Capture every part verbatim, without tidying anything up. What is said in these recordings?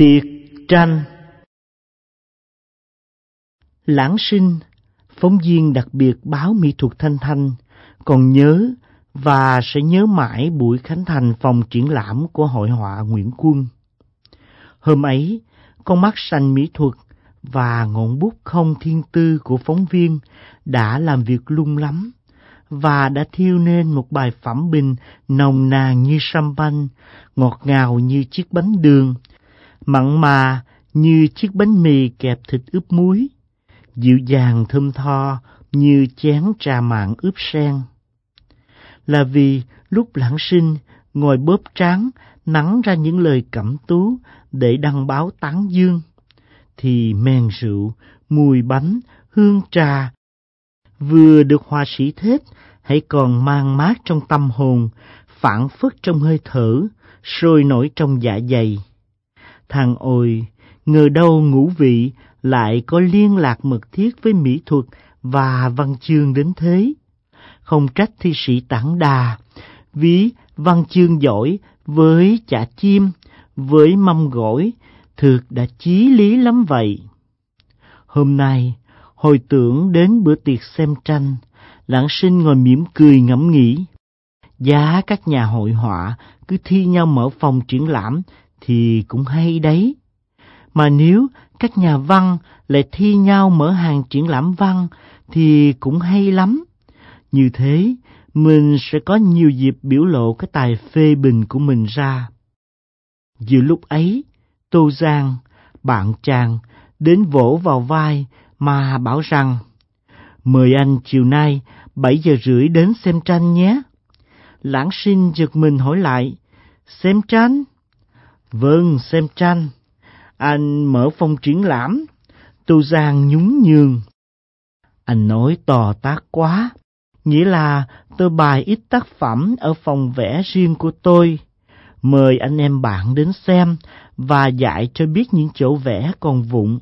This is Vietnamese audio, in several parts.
Tiệc tranh. Lãng Sinh, phóng viên đặc biệt báo mỹ thuật Thanh Thanh, còn nhớ và sẽ nhớ mãi buổi khánh thành phòng triển lãm của hội họa Nguyễn Quân. Hôm ấy, con mắt xanh mỹ thuật và ngọn bút không thiên tư của phóng viên đã làm việc lung lắm và đã thiêu nên một bài phẩm bình nồng nàn như champagne, ngọt ngào như chiếc bánh đường, mặn mà như chiếc bánh mì kẹp thịt ướp muối, dịu dàng thơm tho như chén trà mặn ướp sen. Là vì lúc Lãng Sinh ngồi bóp trán nắn ra những lời cẩm tú để đăng báo tán dương, thì men rượu, mùi bánh, hương trà vừa được họa sĩ thết hãy còn mang mát trong tâm hồn, phảng phất trong hơi thở, sôi nổi trong dạ dày. Thằng ôi, ngờ đâu ngũ vị lại có liên lạc mật thiết với mỹ thuật và văn chương đến thế. Không trách thi sĩ Tản Đà, ví văn chương giỏi với chả chim, với mâm gỏi, thực đã chí lý lắm vậy. Hôm nay, hồi tưởng đến bữa tiệc xem tranh, Lãng Sinh ngồi mỉm cười ngẫm nghĩ. Giá các nhà hội họa cứ thi nhau mở phòng triển lãm thì cũng hay đấy. Mà nếu các nhà văn lại thi nhau mở hàng triển lãm văn thì cũng hay lắm. Như thế, mình sẽ có nhiều dịp biểu lộ cái tài phê bình của mình ra. Giữa lúc ấy, Tô Giang, bạn chàng, đến vỗ vào vai mà bảo rằng: mời anh chiều nay bảy giờ rưỡi đến xem tranh nhé. Lãng Sinh giật mình hỏi lại: xem tranh? Vâng, xem tranh. Anh mở phòng triển lãm. Tô Giang nhún nhường. Anh nói to tát quá. Nghĩa là tôi bày ít tác phẩm ở phòng vẽ riêng của tôi. Mời anh em bạn đến xem và dạy cho biết những chỗ vẽ còn vụn.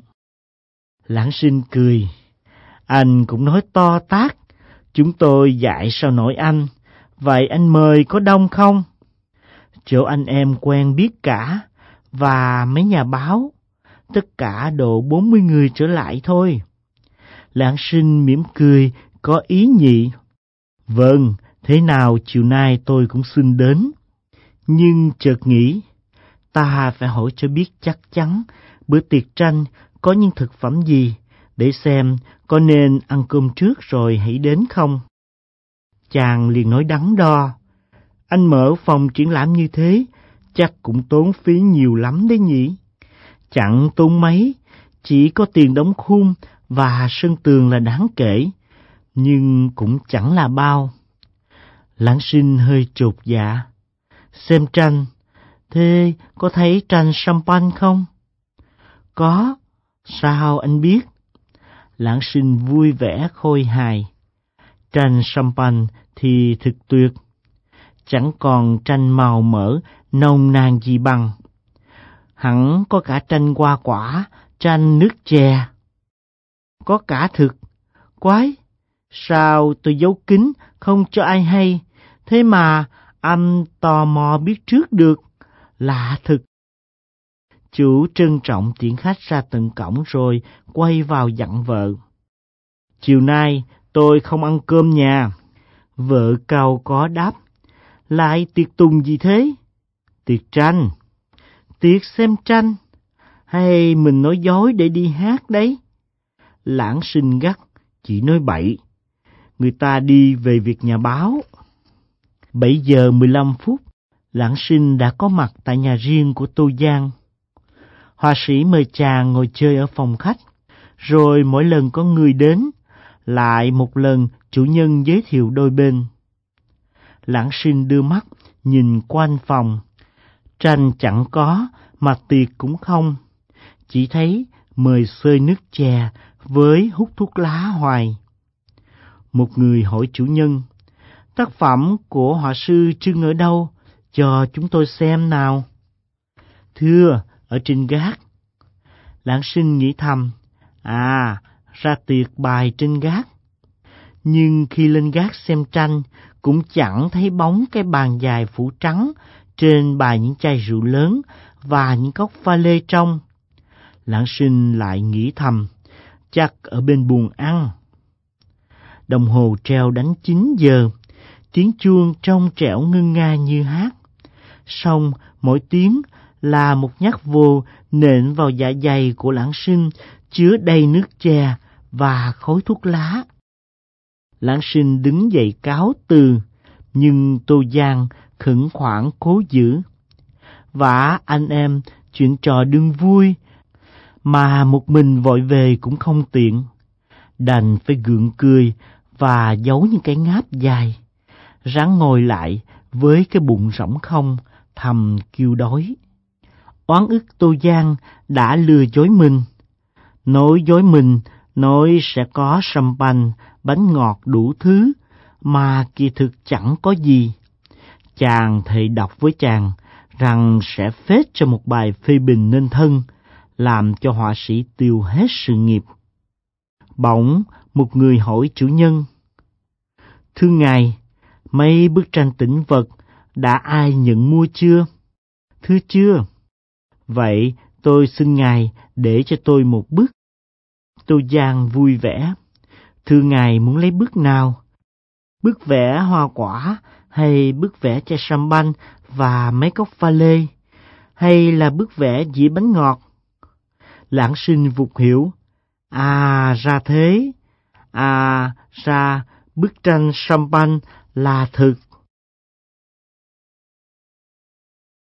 Lãng Sinh cười. Anh cũng nói to tát. Chúng tôi dạy sao nổi anh. Vậy anh mời có đông không? Chỗ anh em quen biết cả, và mấy nhà báo. Tất cả độ bốn mươi người trở lại thôi. Lãng Sinh mỉm cười, có ý nhị. Vâng, thế nào chiều nay tôi cũng xin đến. Nhưng chợt nghĩ, ta phải hỏi cho biết chắc chắn bữa tiệc tranh có những thực phẩm gì, để xem có nên ăn cơm trước rồi hãy đến không. Chàng liền nói đắn đo. Anh mở phòng triển lãm như thế, chắc cũng tốn phí nhiều lắm đấy nhỉ? Chẳng tốn mấy, chỉ có tiền đóng khung và sân tường là đáng kể, nhưng cũng chẳng là bao. Lãng Sinh hơi chột dạ. Xem tranh, thế có thấy tranh champagne không? Có, sao anh biết? Lãng Sinh vui vẻ khôi hài. Tranh champagne thì thực tuyệt. Chẳng còn tranh màu mỡ, nồng nàn gì bằng. Hẳn có cả tranh hoa quả, tranh nước chè. Có cả thực. Quái, sao tôi giấu kín, không cho ai hay, thế mà anh tò mò biết trước được. Lạ thực. Chủ trân trọng tiễn khách ra tận cổng rồi quay vào dặn vợ. Chiều nay tôi không ăn cơm nhà. Vợ cau có đáp. Lại tiệc tùng gì thế? Tiệc tranh. Tiệc xem tranh? Hay mình nói dối để đi hát đấy? Lãng Sinh gắt. Chỉ nói bậy. Người ta đi về việc nhà báo. Bảy giờ mười lăm phút, Lãng Sinh đã có mặt tại nhà riêng của Tô Giang. Họa sĩ mời chàng ngồi chơi ở phòng khách, rồi mỗi lần có người đến, lại một lần chủ nhân giới thiệu đôi bên. Lãng Sinh đưa mắt nhìn quanh phòng. Tranh chẳng có, mà tiệc cũng không. Chỉ thấy mời xơi nước chè với hút thuốc lá hoài. Một người hỏi chủ nhân: tác phẩm của họa sư trưng ở đâu? Cho chúng tôi xem nào. Thưa, ở trên gác. Lãng Sinh nghĩ thầm. À, ra tiệc bài trên gác. Nhưng khi lên gác xem tranh, cũng chẳng thấy bóng cái bàn dài phủ trắng, trên bài những chai rượu lớn và những cốc pha lê trong. Lãng Sinh lại nghĩ thầm, chắc ở bên buồng ăn. Đồng hồ treo đánh chín giờ, tiếng chuông trong trẻo ngân nga như hát. Song mỗi tiếng là một nhát vô nện vào dạ dày của Lãng Sinh, chứa đầy nước chè và khói thuốc lá. Lãng Sinh đứng dậy cáo từ, nhưng Tô Giang khẩn khoản cố giữ. Vả anh em chuyện trò đương vui, mà một mình vội về cũng không tiện, đành phải gượng cười và giấu những cái ngáp dài, ráng ngồi lại với cái bụng rỗng không, thầm kêu đói. Oán ức Tô Giang đã lừa dối mình, nói dối mình nói sẽ có sâm panh, bánh ngọt đủ thứ, mà kỳ thực chẳng có gì. Chàng thề độc với chàng rằng sẽ phết cho một bài phê bình nên thân, làm cho họa sĩ tiêu hết sự nghiệp. Bỗng một người hỏi chủ nhân: "Thưa ngài, mấy bức tranh tĩnh vật đã ai nhận mua chưa?" "Thưa chưa." "Vậy tôi xin ngài để cho tôi một bức." Tô Giang vui vẻ: "Thưa ngài muốn lấy bức nào? Bức vẽ hoa quả, hay bức vẽ chai sâm banh và mấy cốc pha lê, hay là bức vẽ dĩa bánh ngọt?" Lãng Sinh vụt hiểu: À ra thế, à ra bức tranh sâm banh là thực.